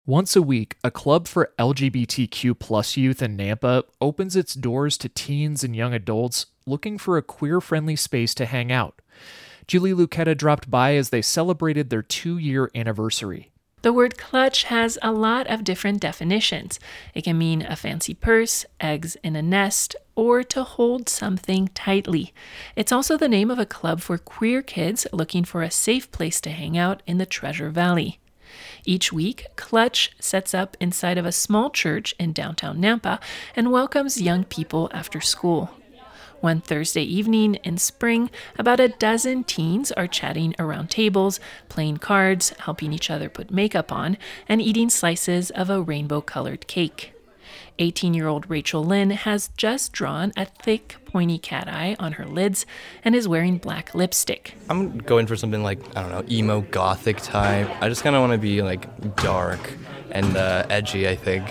Once a week, a club for LGBTQ plus youth in Nampa opens its doors to teens and young adults looking for a queer-friendly space to hang out. Julie Lucetta dropped by as they celebrated their 2-year anniversary. The word clutch has a lot of different definitions. It can mean a fancy purse, eggs in a nest, or to hold something tightly. It's also the name of a club for queer kids looking for a safe place to hang out in the Treasure Valley. Each week, Clutch sets up inside of a small church in downtown Nampa and welcomes young people after school. One Thursday evening in spring, about a dozen teens are chatting around tables, playing cards, helping each other put makeup on, and eating slices of a rainbow-colored cake. 18-year-old Rachel Lynn has just drawn a thick, pointy cat eye on her lids and is wearing black lipstick. I'm going for something like, emo gothic type. I just kind of want to be dark and edgy, I think.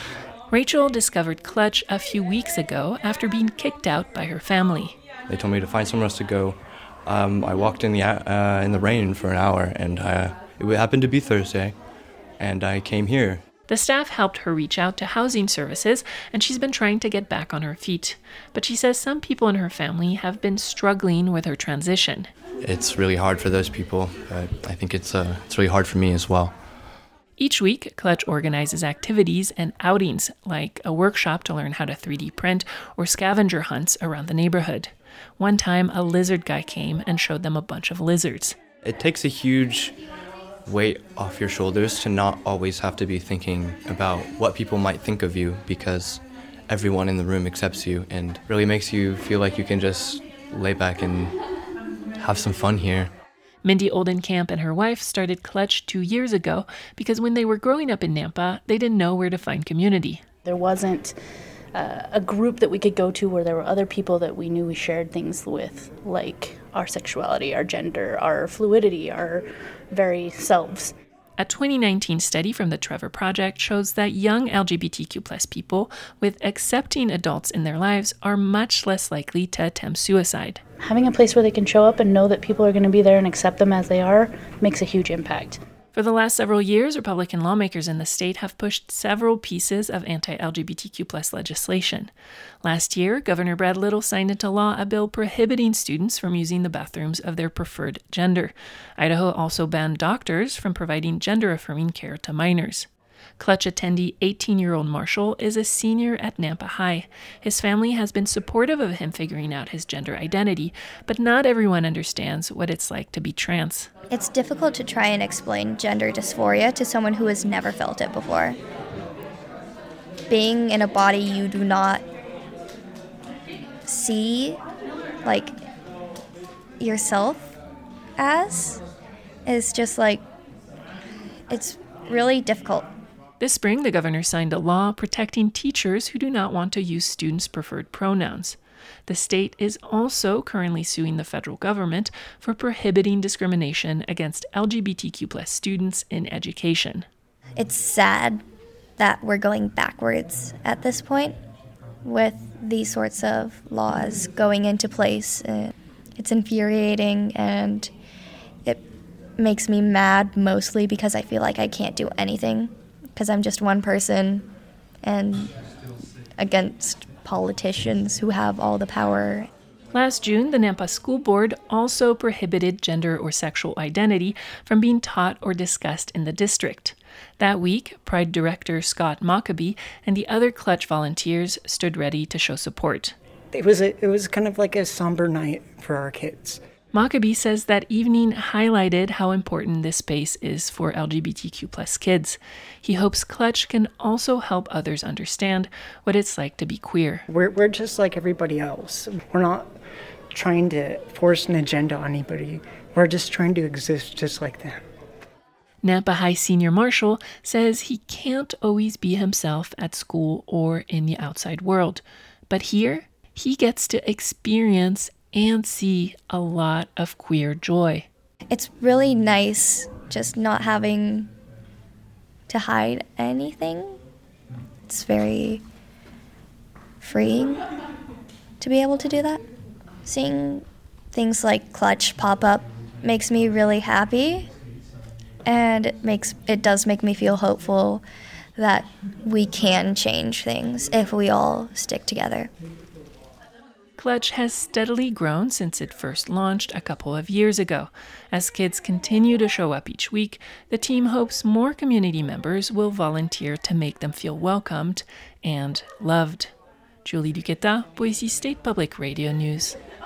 Rachel discovered Clutch a few weeks ago after being kicked out by her family. They told me to find somewhere else to go. I walked in the rain for an hour, and it happened to be Thursday, and I came here. The staff helped her reach out to housing services, and she's been trying to get back on her feet. But she says some people in her family have been struggling with her transition. It's really hard for those people, but I think it's really hard for me as well. Each week, Clutch organizes activities and outings, like a workshop to learn how to 3D print or scavenger hunts around the neighborhood. One time, a lizard guy came and showed them a bunch of lizards. It takes a huge weight off your shoulders to not always have to be thinking about what people might think of you, because everyone in the room accepts you and really makes you feel like you can just lay back and have some fun here. Mindy Oldenkamp and her wife started Clutch 2 years ago because when they were growing up in Nampa, they didn't know where to find community. There wasn't a group that we could go to where there were other people that we knew we shared things with, like our sexuality, our gender, our fluidity, our very selves. A 2019 study from the Trevor Project shows that young LGBTQ plus people with accepting adults in their lives are much less likely to attempt suicide. Having a place where they can show up and know that people are going to be there and accept them as they are makes a huge impact. For the last several years, Republican lawmakers in the state have pushed several pieces of anti-LGBTQ plus legislation. Last year, Governor Brad Little signed into law a bill prohibiting students from using the bathrooms of their preferred gender. Idaho also banned doctors from providing gender-affirming care to minors. Clutch attendee 18-year-old Marshall is a senior at Nampa High. His family has been supportive of him figuring out his gender identity, but not everyone understands what it's like to be trans. It's difficult to try and explain gender dysphoria to someone who has never felt it before. Being in a body you do not see, yourself as, is just it's really difficult. This spring, the governor signed a law protecting teachers who do not want to use students' preferred pronouns. The state is also currently suing the federal government for prohibiting discrimination against LGBTQ plus students in education. It's sad that we're going backwards at this point with these sorts of laws going into place. It's infuriating, and it makes me mad mostly because I feel like I can't do anything because I'm just one person and against politicians who have all the power. Last June, the Nampa School Board also prohibited gender or sexual identity from being taught or discussed in the district. That week, Pride Director Scott Mockabee and the other Clutch volunteers stood ready to show support. It was kind of like a somber night for our kids. Mockabee says that evening highlighted how important this space is for LGBTQ plus kids. He hopes Clutch can also help others understand what it's like to be queer. We're just like everybody else. We're not trying to force an agenda on anybody. We're just trying to exist just like them. Nampa High senior Marshall says he can't always be himself at school or in the outside world. But here, he gets to experience and see a lot of queer joy. It's really nice just not having to hide anything. It's very freeing to be able to do that. Seeing things like Clutch pop up makes me really happy. and it does make me feel hopeful that we can change things if we all stick together. Clutch has steadily grown since it first launched a couple of years ago. As kids continue to show up each week, the team hopes more community members will volunteer to make them feel welcomed and loved. Julie Duqueta, Boise State Public Radio News.